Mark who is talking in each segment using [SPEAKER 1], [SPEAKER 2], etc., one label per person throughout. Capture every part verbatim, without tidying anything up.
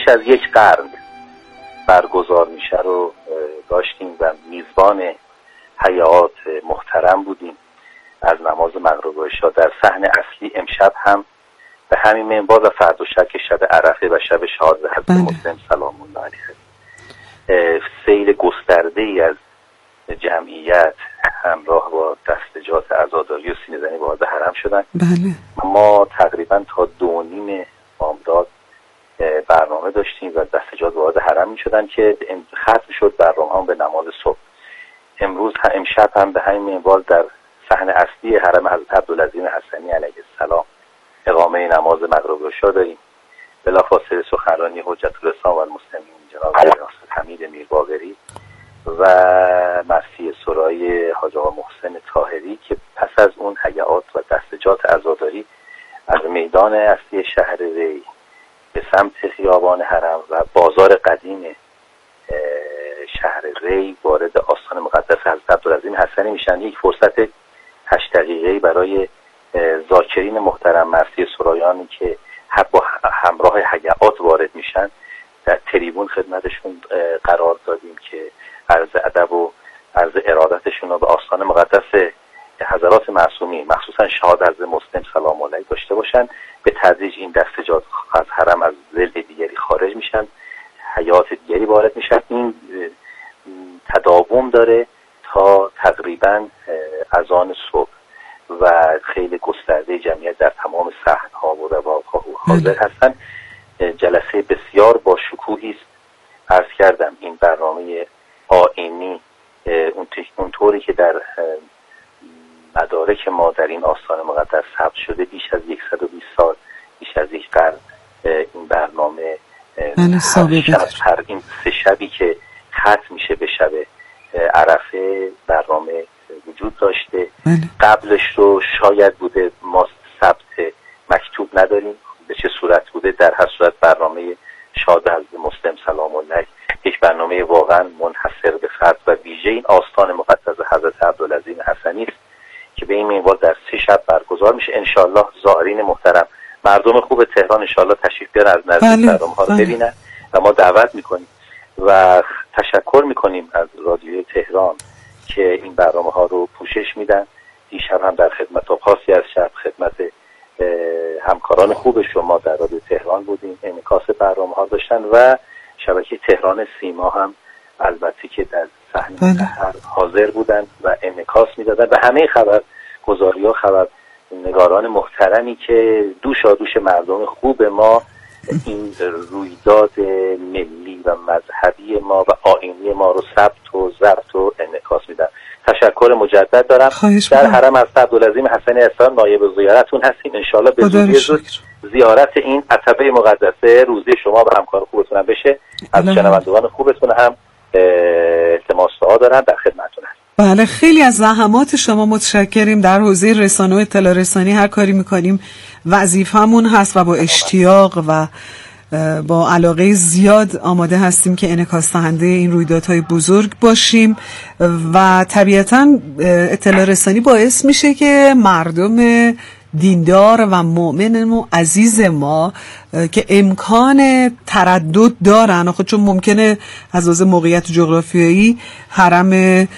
[SPEAKER 1] بیش از یک قرن برگزار میشه رو داشتیم و میزبان هیئات محترم بودیم از نماز مغرب و عشا. در صحن اصلی امشب هم به همین منوال و فردا شب که شب عرفه و شب شهادت حضرت مسلم سلام الله علیه، سیل گسترده ای از جمعیت همراه با دستجات عزاداری و سینه زنی وارد حرم شدن.
[SPEAKER 2] بله.
[SPEAKER 1] ما تقریبا تا دو نیم بامداد برنامه داشتیم و دستجات وارد حرم می شدن که ختم شد برنامه هم به نماز صبح. امروز هم امشب هم به همین منوال در صحن اصلی حرم حضرت عبدالعظیم حسنی علیه السلام اقامه نماز مغرب و عشا داریم. بلافاصله سخنرانی حجت الاسلام و المسلمین جناب ریاست حمید میرباقری و مرثیه سرای حاج آقا محسن طاهری که پس از اون هیئات و دستجات عزاداری از میدان اصلی شهر ری به سمت خیابان حرم و بازار قدیم شهر ری وارد آستان مقدس حضرت عبدالعظیم حسنی میشن. یک فرصت هشت دقیقه‌ای برای ذاکرین محترم مرثیه سرایانی که با همراه هیئات وارد میشن در تریبون خدمتشون قرار دادیم که عرض ادب و عرض ارادتشون رو به آستان مقدس حضرات معصومین مخصوصا شهادت حضرت مسلم سلام الله علیه داشته باشن. به تدریج این دستجات از حرم از ظل دیگری خارج میشن، حیات دیگری وارد میشن. این تداوم داره تا تقریبا اذان صبح و خیلی گسترده جمعیت در تمام صحن‌ها و رواق‌ها حاضر هستن. جلسه بسیار با شکوهی است. عرض کردم این برنامه آیینی اونطوری که در مدارک ما در این آستان مقدس ثبت شده بیش از صد و بیست سال، بیش از یک قرن این برنامه هر شب، هر این سه شبی که ختم میشه به شب عرفه برنامه وجود داشته. قبلش رو شاید بوده ما ثبت مکتوب نداریم به چه صورت بوده. در هر صورت برنامه شهادت حضرت مسلم سلام الله علیه یک برنامه واقعا منحصر به فرد و ویژه این آستان مقدس حضرت عبدالعظیم حسنی است که به این منوال در سه شب برگزار میشه. انشالله زائرین محترم، مردم خوب تهران انشالله تشریف بیارن از نزدیک برنامه ها رو ببینن و ما دعوت میکنیم و تشکر میکنیم از رادیوی تهران که این برنامه ها رو پوشش میدن. دیشب هم در خدمت آقاسی از شب خدمت همکاران خوب شما در رادیو تهران بودیم، انعکاس برنامه ها داشتن و شبکه تهران سیما هم البته که در صحنه سحر حاضر بودن و انعکاس میدادن و همه خبر گزاری ها خبر نگاران محترمی که دوشا دوش مردم خوب ما این رویداد ملی و مذهبی ما و آیینی ما رو ثبت و ضبط و انعکاس میدن. تشکر مجدد دارم. در حرم از عبدالعظیم حسنی اصلا نایب زیارتون هستیم. انشالله به زودی زود زیارت این عتبه مقدسه روزی شما و همکار خوبتون هم بشه. از شنوندگان خوبتون هم التماس دعا دارم، در خدمتتون هستم.
[SPEAKER 2] بله، خیلی از زحمات شما متشکریم. در حوزه رسانه و اطلاع رسانی هر کاری میکنیم وظیفمون هست و با اشتیاق و با علاقه زیاد آماده هستیم که انعکاس دهنده این رویدادهای بزرگ باشیم و طبیعتاً اطلاع رسانی باعث میشه که مردم دیندار و مؤمن و عزیز ما که امکان تردد دارن، خود چون ممکنه از لحاظ موقعیت جغرافیایی حرم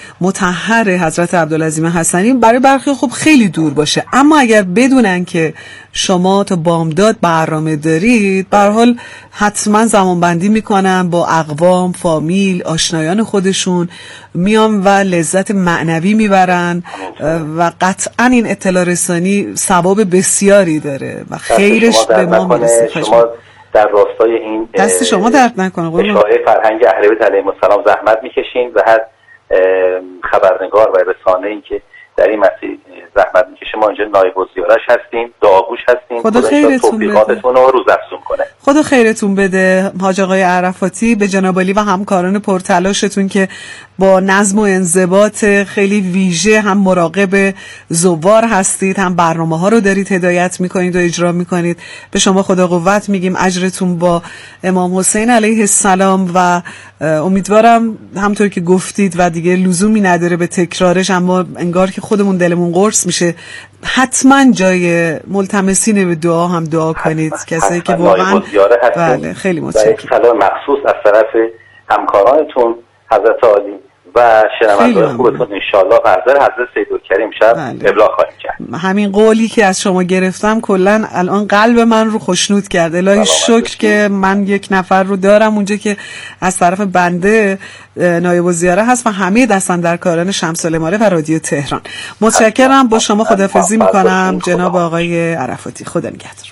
[SPEAKER 2] مطهر حضرت عبدالعظیم حسنی برای برخی خب خیلی دور باشه، اما اگر بدونن که شما تا بامداد برنامه دارید، به هر حال حتما زمانبندی میکنن با اقوام، فامیل، آشنایان خودشون میان و لذت معنوی میبرن و قطعا این اطلاع رسانی ثواب بسیاری داره و خیرش به ما میرسه.
[SPEAKER 1] شما در راستای این
[SPEAKER 2] دست شما درد نکنه قربان.
[SPEAKER 1] اشاعه فرهنگ اهل بیت علیهم السلام زحمت میکشین و هر خبرنگار و رسانه‌ای که در این مسیر زحمت میکشه ما اینجا نایب الزیارش هستیم، دعاگوش هستیم.
[SPEAKER 2] خدا خیرتون بده.
[SPEAKER 1] توفیقاتتون رو روزافزون کنه.
[SPEAKER 2] خدا خیرتون بده حاج آقای عرفاتی، به جناب عالی و همکاران پرتلاشتون که با نظم و انضباط خیلی ویژه هم مراقب زوار هستید، هم برنامه ها رو دارید هدایت میکنید و اجرا میکنید. به شما خدا قوت میگیم، اجرتون با امام حسین علیه السلام و امیدوارم همطور که گفتید و دیگه لزومی نداره به تکرارش، اما انگار که خودمون دلمون قرص میشه حتما جای ملتمسین به دعا هم دعا کنید، کسایی که واقعا بله خیلی متشکرم.
[SPEAKER 1] سلام مخصوص از طرف همکارانتون حضرت عالی و شنوندگان خوبتون انشالله حضرت حضرت سیدالکریم شب ابلاغ خواهیم کرد.
[SPEAKER 2] همین قولی که از شما گرفتم کلا الان قلب من رو خوشنود کرد. الهی شکر که من یک نفر رو دارم اونجا که از طرف بنده نایب الزیاره هست و همه دستن در کاران شمس الاماره و رادیو تهران. متشکرم، با شما خداحافظی میکنم جناب آقای عرفاتی. خدا نگهدار.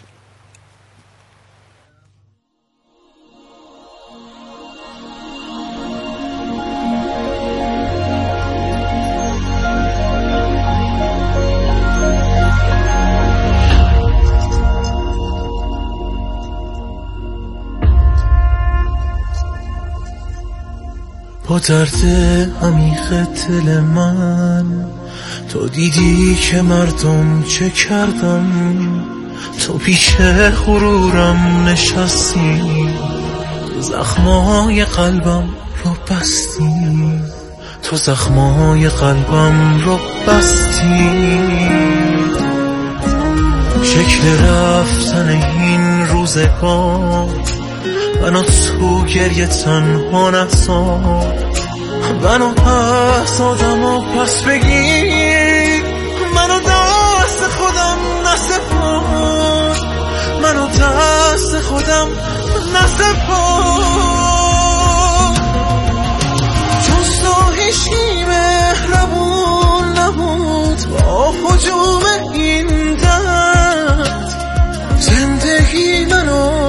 [SPEAKER 3] با درد عمیق دل من تو دیدی که مردم چه کردم، تو پیش غرورم نشستی، تو زخمای قلبم رو بستی، تو زخمای قلبم رو بستی. شکل رفتن این روزگار منو تو گریه تنها نذار، منو پس آدم و پس بگیر، منو دست خودم نسپار، منو دست خودم نسپار. جز تو هیچی مهربون نبود با هجوم این درد، زندگی منو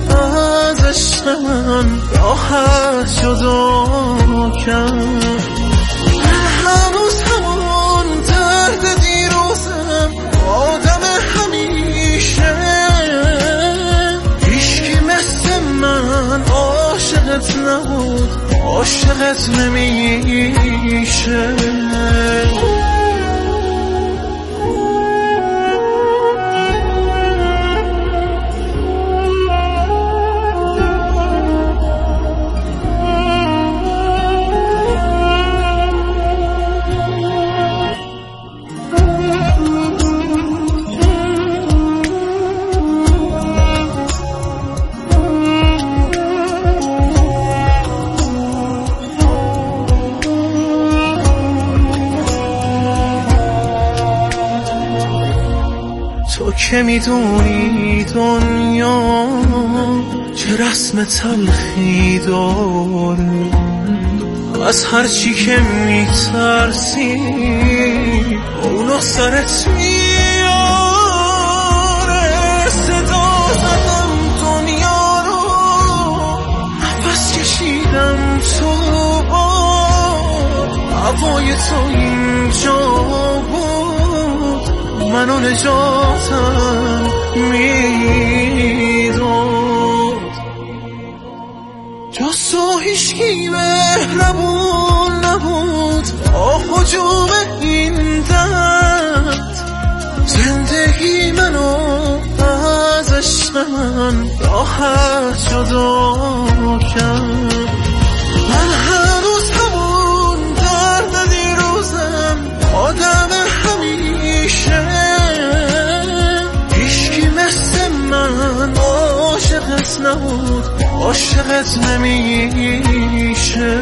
[SPEAKER 3] من راحت جدا کرد. هنوز همون درد دیروزم، آدم همیشه، هیچکی مثل من عاشقت نبود، عاشقت نمیشه. که میدونی دنیا چه رسم تلخی داره، از هر چی که میترسی اونو سرت میاره. صدا زدم دنیا رو، نفس کشیدم تو باد، هوای تو اینجا بود، منو نجاتم میداد. جز تو هیچکی مهربون نبود با هجوم این درد، زندگی منو از عشق من راحت جدا کرد. من هنوز همون درد دیروزم، آدم همیشه، هیچکی مثل من عاشقت نبود، عاشقت نمیشه.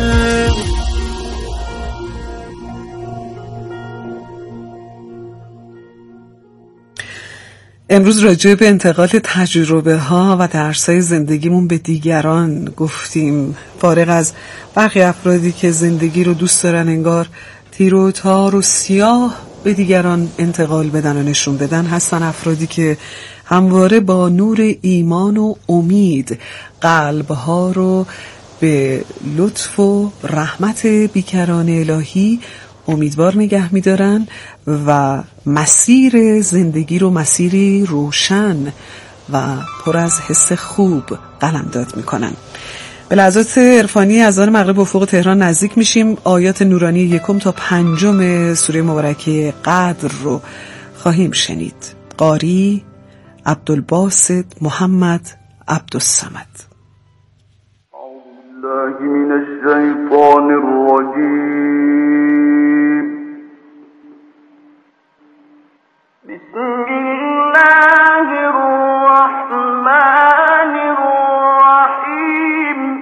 [SPEAKER 2] امروز راجع به انتقال تجربه ها و درس های زندگیمون به دیگران گفتیم. فارغ از برخی افرادی که زندگی رو دوست دارن انگار تیر و تار و سیاه به دیگران انتقال بدن و نشون بدن، هستن افرادی که همواره با نور ایمان و امید قلبها رو به لطف و رحمت بیکران الهی امیدوار نگه می‌دارن و مسیر زندگی رو مسیری روشن و پر از حس خوب قلمداد می‌کنن. به لحظات عرفانی اذان مغرب افق تهران نزدیک میشیم. آیات نورانی یکم تا پنجم سوره مبارکه قدر رو خواهیم شنید. قاری عبدالباسط محمد عبدالصمد.
[SPEAKER 4] اعوذ بالله من الشیطان الرجیم. بسم الله الرحمن الرحیم.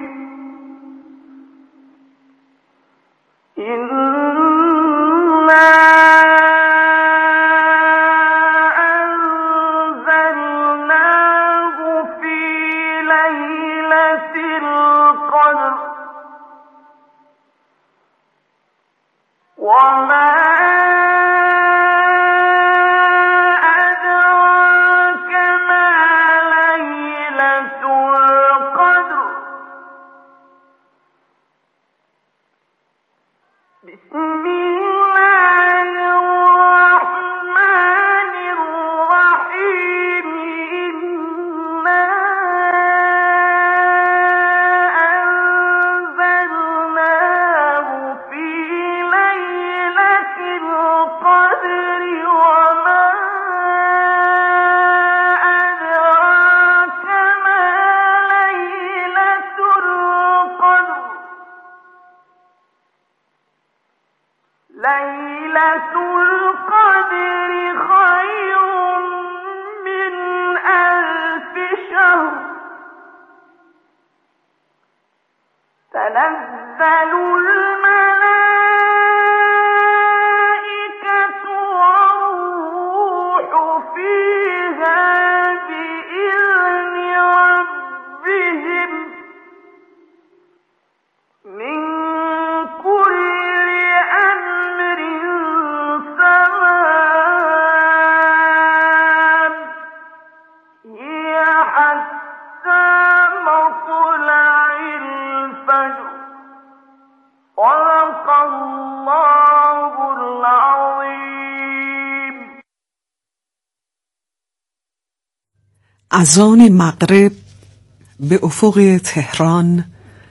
[SPEAKER 2] اذان مغرب به افق تهران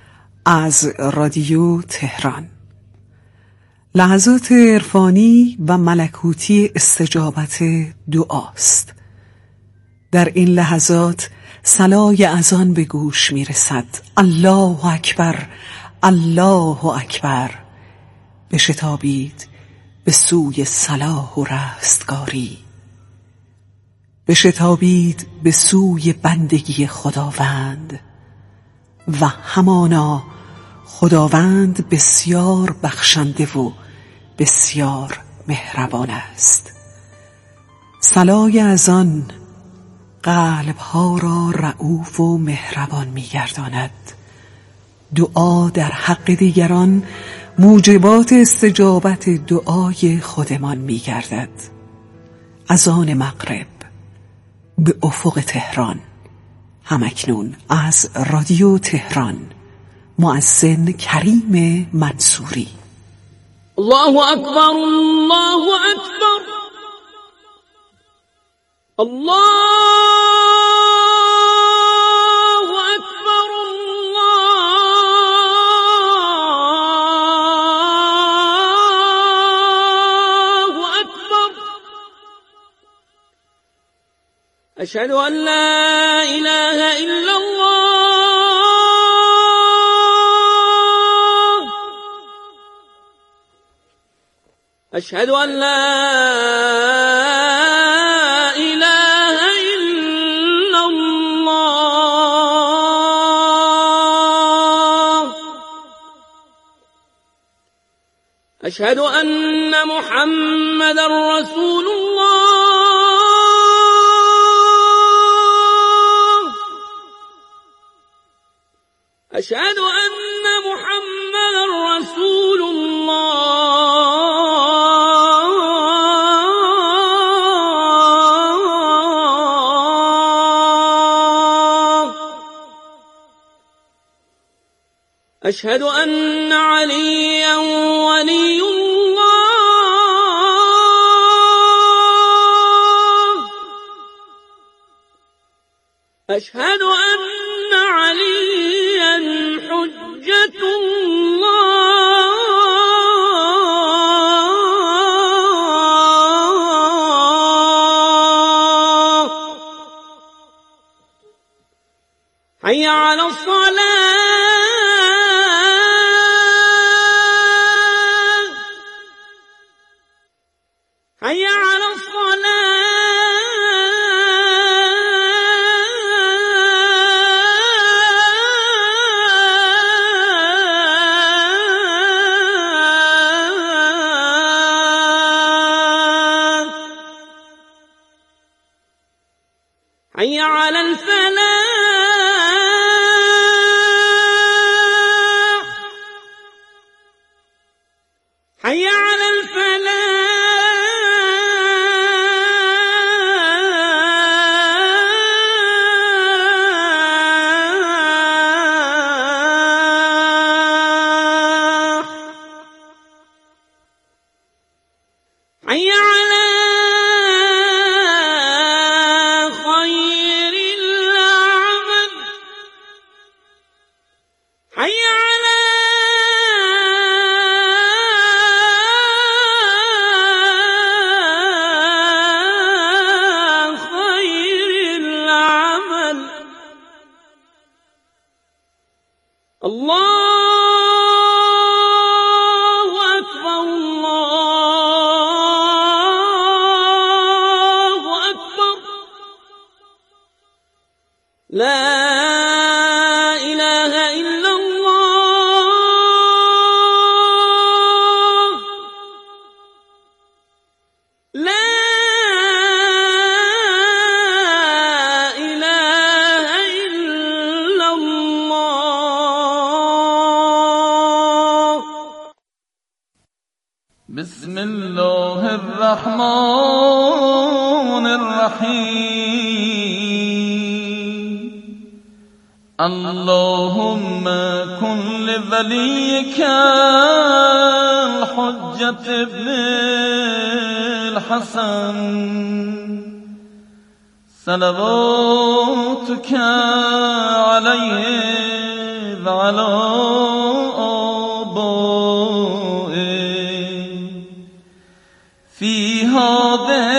[SPEAKER 2] از رادیو تهران. لحظات عرفانی و ملکوتی استجابت دعاست. در این لحظات صلای اذان به گوش می رسد. الله اکبر، الله اکبر. بشتابید به سوی صلاح و رستگاری، بشتابید به سوی بندگی خداوند و همانا خداوند بسیار بخشنده و بسیار مهربان است. صلای اذان قلب‌ها را رئوف و مهربان می‌گرداند. دعا در حق دیگران موجبات استجابت دعای خودمان می‌گردد. اذان مغرب به افق تهران، همکنون از رادیو تهران. مؤذن کریم منصوری.
[SPEAKER 5] الله اکبر، الله اکبر، الله اکبر، الله اکبر. اشهد ان لا اله الا الله، اشهد ان لا اله الا الله، اشهد ان محمدا رسول الله، اشهد ان محمدا رسول الله، اشهد ان عليا ولي الله، اشهد ان عليا حجة الله حي على الصلاة حي على الصلاة حي على الفلاح حي على الفلاح حي على خير العمل حي على خير العمل الله أكبر الله أكبر لا إله إلا الله لا إله إلا الله.
[SPEAKER 3] بسم الله الرحمن الرحيم. اللهم كن لوليك الحجة ابن الحسن صلواتك عليه وعلى آبائه في هذه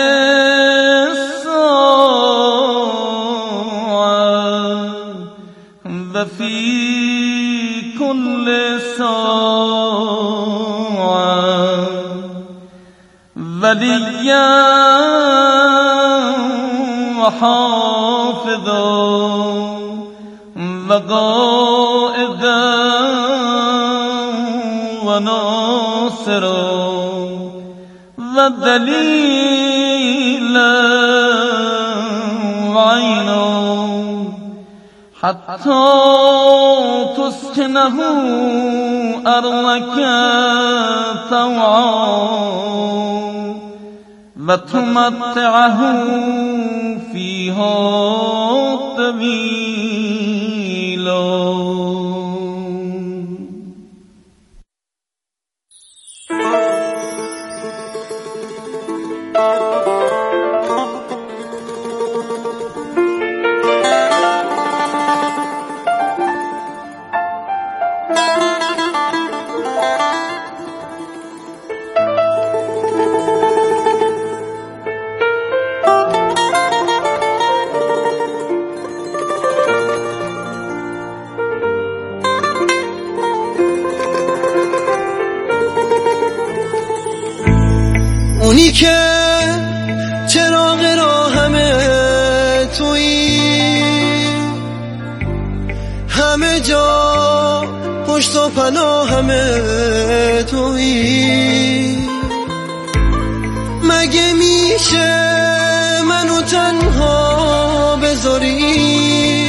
[SPEAKER 3] الساعة وفي كل ساعة وليا وحافظا وقائدا وناصرا ودليلا وعينا حتى تسكنه أرضك طوعا وتمتعه فيها طويلا.
[SPEAKER 6] اونی که چراغ راهمه تویی، همه جا پشت و پناهمه تویی، مگه میشه منو تنها بذاری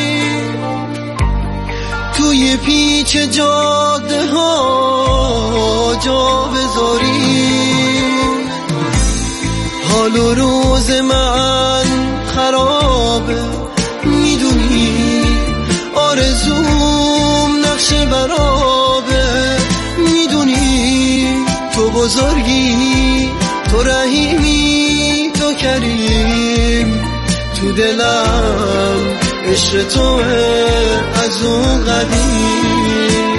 [SPEAKER 6] توی پیچ جاده ها جا بذاری؟ حال و روز من خرابه میدونی، آرزوم نقش برابه میدونی، تو بزرگی، تو رحیمی، تو کریم، تو دلم عشق توه از اون قدیم.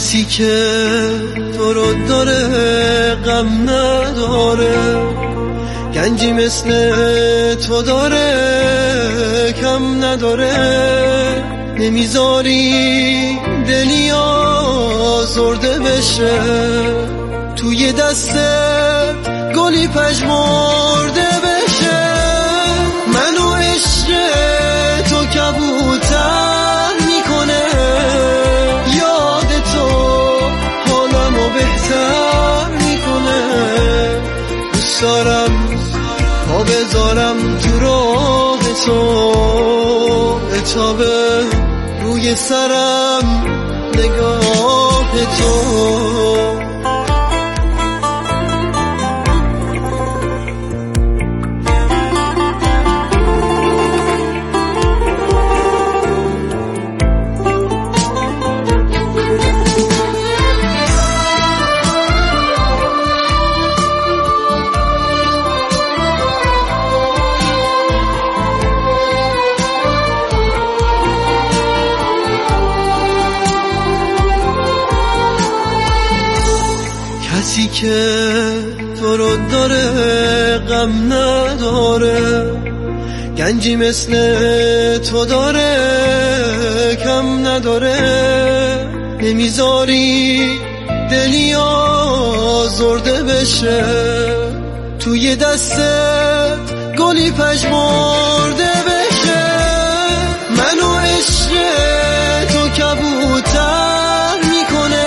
[SPEAKER 6] کسی که تو رو داره غم نداره، گنجی مثل تو داره کم نداره، نمیذاری دلی آزرده بشه، توی دستت گلی پژمرده بشه. منو عشق تو کبوتر میکنه، یاد تو حالمو بهتر میکنه. دوست دارم پا بذارم تو راه تو، اتابه روی سرم نگاه تو. کسی که تو رو داره غم نداره، گنجی مثل تو داره کم نداره، نمیذاری دلی آزرده بشه، توی دستت گلی پژمرده بشه. منو عشق تو کبوتر میکنه،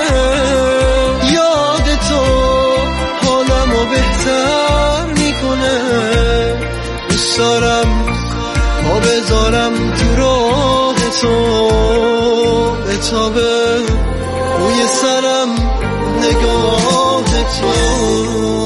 [SPEAKER 6] بهتر میکنه. دوست دارم پا بذارم تو راه تو، اتابه روی سرم نگاه تو.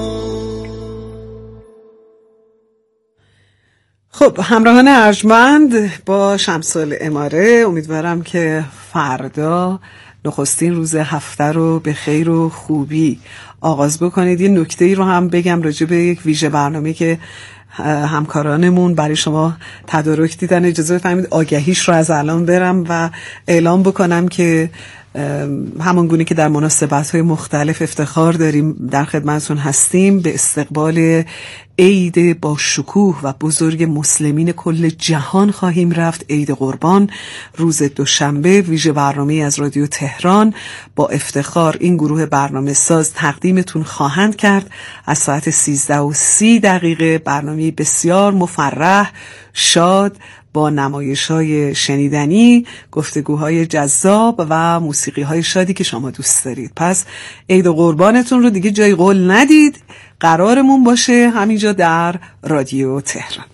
[SPEAKER 2] خب همراهان ارجمند، با شمسال اماره امیدوارم که فردا نخستین روز هفته رو به خیر و خوبی آغاز بکنید. یه نکته ای رو هم بگم راجع به یک ویژه برنامه که همکارانمون برای شما تدارک دیدن. اجازه بفرمایید آگهیش رو از الان برم و اعلام بکنم که همان گونه که در مناسبت‌های مختلف افتخار داریم در خدمتتون هستیم، به استقبال عید با شکوه و بزرگ مسلمین کل جهان خواهیم رفت. عید قربان روز دوشنبه. ویژه برنامه از رادیو تهران با افتخار این گروه برنامه ساز تقدیمتون خواهند کرد از ساعت سیزده و سی دقیقه. برنامه بسیار مفرح، شاد، با نمایش‌های شنیدنی، گفتگوهای جذاب و موسیقی‌های شادی که شما دوست دارید. پس عید قربانتون رو دیگه جای قول ندید، قرارمون باشه همینجا در رادیو تهران.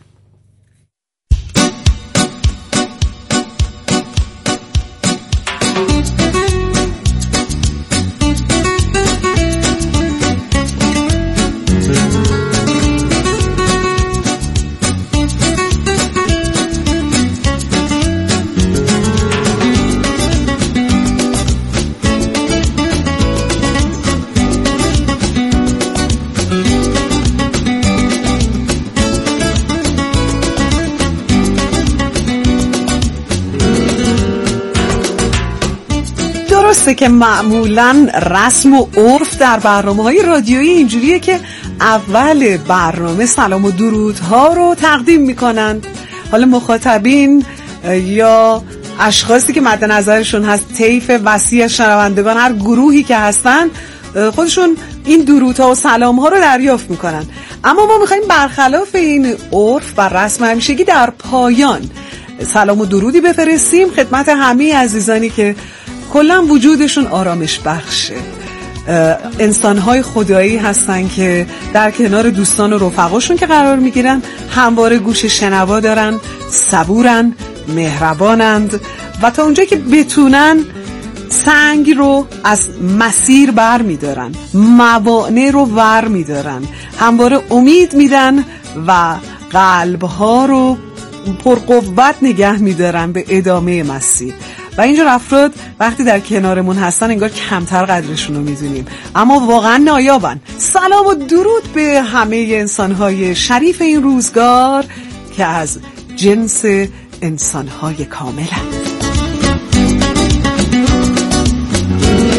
[SPEAKER 2] درسته که معمولاً رسم و عرف در برنامه‌های رادیویی اینجوریه که اول برنامه سلام و درودها رو تقدیم میکنن. حالا مخاطبین یا اشخاصی که مد نظرشون هست، طیف وسیع شنوندگان، هر گروهی که هستن، خودشون این درودها و سلامها رو دریافت میکنن. اما ما میخوایم برخلاف این عرف و رسم همیشگی در پایان سلام و درودی بفرستیم خدمت همه عزیزانی که کلا وجودشون آرامش بخشه، انسان‌های خدایی هستن که در کنار دوستان و رفقاشون که قرار میگیرن همواره گوش شنوا دارن، صبورن، مهربانند و تا اونجایی که بتونن سنگ رو از مسیر بر میدارن، موانع رو ور میدارن، همواره امید میدن و قلبها رو پرقوت نگه میدارن به ادامه مسیر. و اینجور افراد وقتی در کنارمون هستن انگار کمتر قدرشون رو میدونیم، اما واقعا نایابن. سلام و درود به همه انسانهای شریف این روزگار که از جنس انسانهای کاملند.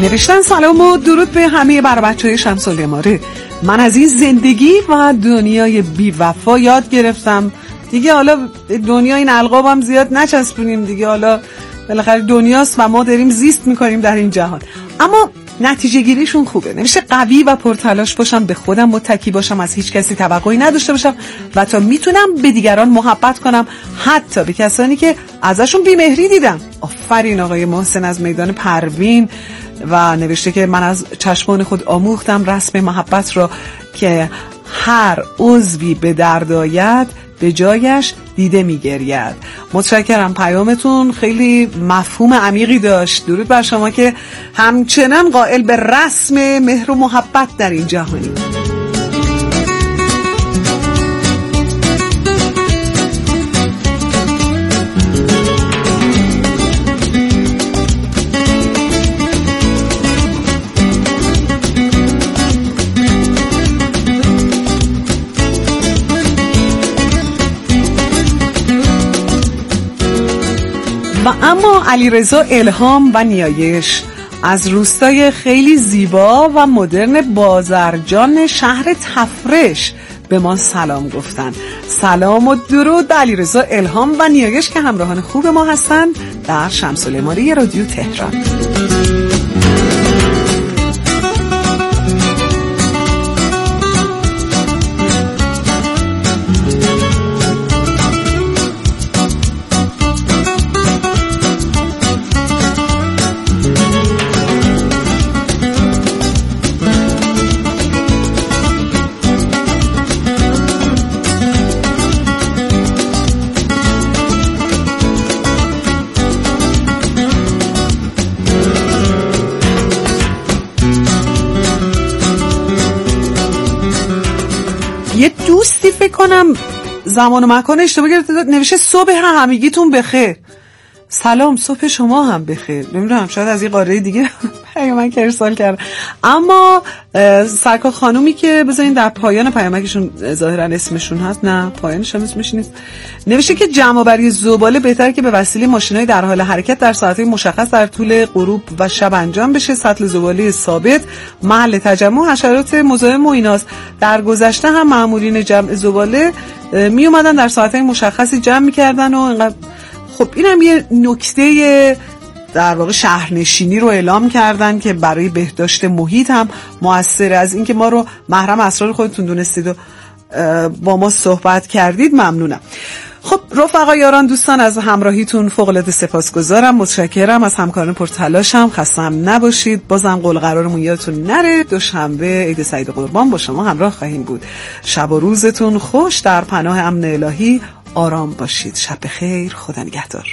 [SPEAKER 2] نوشتن سلام و درود به همه بر بچهای شمس العماره. من از این زندگی و دنیای بی وفا یاد گرفتم دیگه، حالا دنیا این القابم زیاد نچسبونیم دیگه، حالا بالاخره دنیاست و ما داریم زیست میکنیم در این جهان. اما نتیجه گیریشون خوبه. نمیشه قوی و پرتلاش باشم، به خودم متکی باشم، از هیچ کسی توقعی نداشته باشم و تا میتونم به دیگران محبت کنم، حتی به کسانی که ازشون بیمهری دیدم. آفرین آقای محسن از میدان پروین و نوشته که من از چشمان خود آموختم رسم محبت را که هر عضوی به درد آید به جایش دیده میگرید. متشکرم، پیامتون خیلی مفهوم عمیقی داشت. درود بر شما که همچنان قائل به رسم مهر و محبت در این جهانی. و اما علیرضا الهام و نیایش از روستای خیلی زیبا و مدرن بازرجان شهر تفرش به ما سلام گفتن. سلام و درود به علیرضا الهام و نیایش که همراهان خوب ما هستن در شمس العماره رادیو تهران. یه دوستی فکر کنم زمان و مکان اشتباه گرفته داد، نوشته صبح همگیتون بخیر. سلام، صبح شما هم بخیر. نمیدونم شاید از این قاره دیگه پیامک ارسال کردم. اما سرکار خانومی که بذارین در پایان پیامکشون ظاهرا اسمشون هست، نه پایانش هم اسمش نیست، نوشته که جمع‌آوری زباله بهتره که به وسیله ماشینای در حال حرکت در ساعت‌های مشخص در طول غروب و شب انجام بشه. سطل زباله ثابت، محل تجمع حشرات مزاحم و ایناست. در گذشته هم مأمورین جمع زباله می اومدن در ساعت‌های مشخصی جمع می‌کردن و اینقدر. خب اینم یه نکته در واقع شهرنشینی رو اعلام کردن که برای بهداشت محیط هم موثره. از اینکه ما رو محرم اسرار خودتون دونستید و با ما صحبت کردید ممنونم. خب رفقا، یاران، دوستان، از همراهیتون فوق‌العاده سپاسگزارم. متشکرم از همکاران پرتلاشم. خستم نباشید. بازم قول قرارمون یادتون نره، دوشنبه عید سعید قربان با شما همراه خواهیم بود. شب و روزتون خوش، در پناه امن الهی آرام باشید. شب بخیر، خدا نگهدار.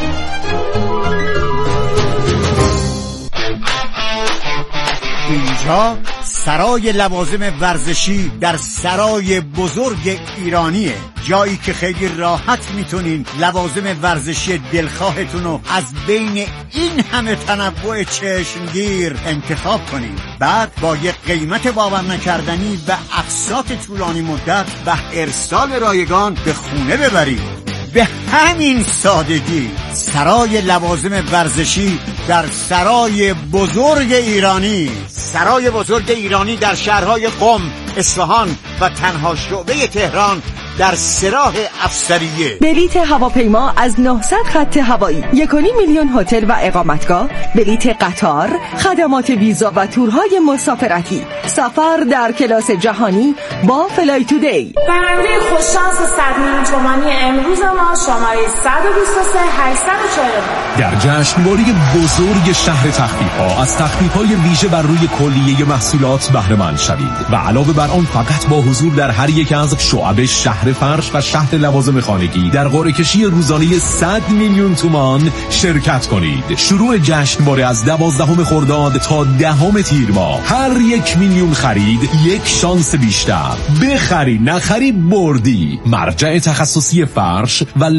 [SPEAKER 7] اینجا سرای لوازم ورزشی در سرای بزرگ ایرانیه، جایی که خیلی راحت میتونین لوازم ورزشی دلخواهتون رو از بین این همه تنوع چشمگیر انتخاب کنین، بعد با یک قیمت باور نکردنی و اقساط طولانی مدت و ارسال رایگان به خونه ببرید. به همین سادگی سرای لوازم ورزشی در سرای بزرگ ایرانی. سرای بزرگ ایرانی در شهرهای قم، اصفهان و تنها شعبه تهران در سراح افسریه.
[SPEAKER 8] بلیت هواپیما از نهصد خط هوایی، یک و نیم میلیون هتل و اقامتگاه، بلیت قطار، خدمات ویزا و تورهای مسافرتی، سفر در کلاس جهانی با فلای تودی.
[SPEAKER 9] برنده خوششانس صد میلیون تومانی امروز ما شماره صد و بیست و سه هشتصد و چهل و نه.
[SPEAKER 10] در جشنواره بزرگ شهر تخفیف‌ها از تخفیف‌های ویژه بر روی کلیه محصولات بهره مند شوید و علاوه بر آن فقط با حضور در هر یک از شعب شهر فرش و شهر لوازم خانگی در قرعه کشی روزانه صد میلیون تومان شرکت کنید. شروع جشنواره از دوازدهم خرداد تا دهم تیر ماه. هر یک میلیون خرید یک شانس بیشتر. بخری نخری بردی. مرجع تخصصی فرش و